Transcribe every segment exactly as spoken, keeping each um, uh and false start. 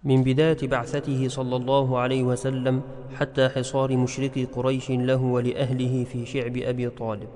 من بداية بعثته صلى الله عليه وسلم حتى حصار مشركي قريش له ولأهله في شعب أبي طالب.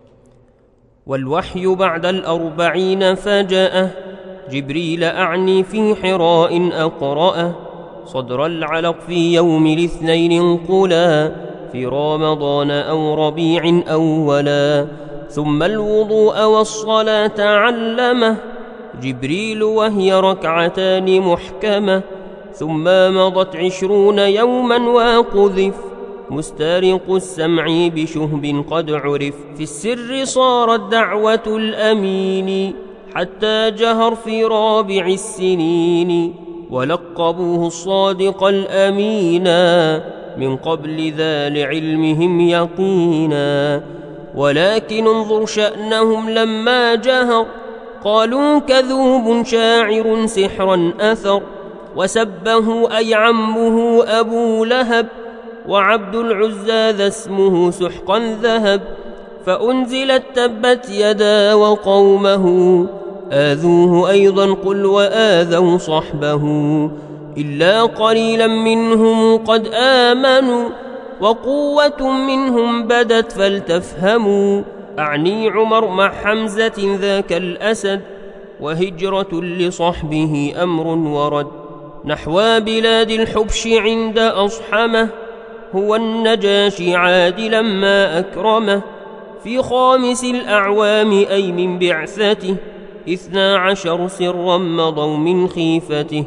والوحي بعد الأربعين فجاءه، جبريل أعني في حراء أقرأه، صدر العلق في يوم الاثنين انقلا، في رمضان أو ربيع أولا، ثم الوضوء والصلاة علمه جبريل وهي ركعتان محكمة، ثم مضت عشرون يوما وقذف، مسترق السمع بشهب قد عرف، في السر صارت دعوة الأمين حتى جهر في رابع السنين، ولقبوه الصادق الأمينا من قبل ذا لعلمهم يقينا. ولكن انظر شأنهم لما جهر، قالوا كذوب شاعر سحرا أثر، وسبه أي عمه أبو لهب، وعبد العزى ذا اسمه سحقا ذهب، فأنزلت تبت يدا وقومه، آذوه أيضا قل وآذوا صحبه، إلا قليلا منهم قد آمنوا، وقوة منهم بدت فلتفهموا، أعني عمر مع حمزة ذاك الأسد، وهجرة لصحبه أمر ورد، نحو بلاد الحبش عند أصحمه، هو النجاشي عادلا ما أكرمه، في خامس الأعوام أي من بعثته، اثنا عشر سرا مضوا من خيفته،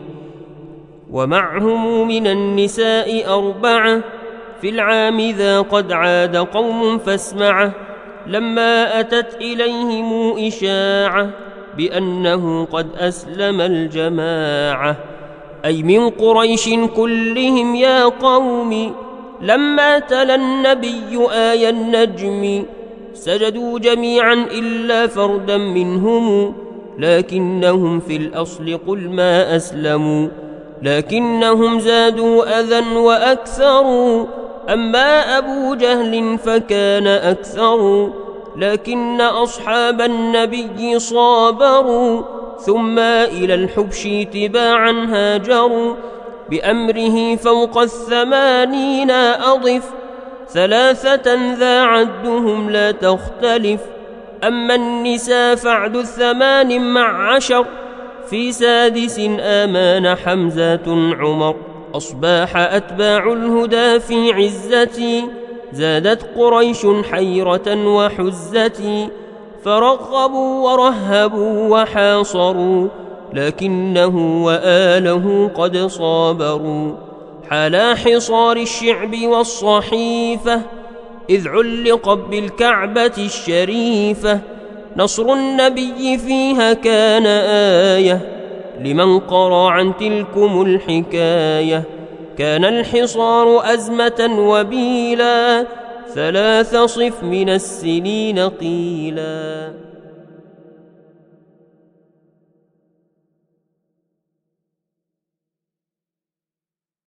ومعهم من النساء أربعة، في العام ذا قد عاد قوم فاسمعه، لما أتت إليهم إشاعة بأنه قد أسلم الجماعة، أي من قريش كلهم يا قوم، لما تلا النبي آي النجم، سجدوا جميعا إلا فردا منهم، لكنهم في الأصل قل ما أسلموا، لكنهم زادوا أذى وأكثروا، أما أبو جهل فكان أكثر، لكن أصحاب النبي صابروا، ثم إلى الحبش تباعا هاجروا، بأمره فوق الثمانين أضف، ثلاثة ذا عدهم لا تختلف، أما النساء فعد الثمان مع عشر، في سادس آمان حمزة عمر، أصباح أتباع الهدى في عزتي، زادت قريش حيرة وحزتي، فرغبوا ورهبوا وحاصروا، لكنه وآله قد صابروا، حال حصار الشعب والصحيفة، إذ علقت بالكعبة الشريفة، نصر النبي فيها كان آية، لمن قرأ عن تلكم الحكاية، كان الحصار أزمة وبيلا، ثلاث صف من السنين قيلا.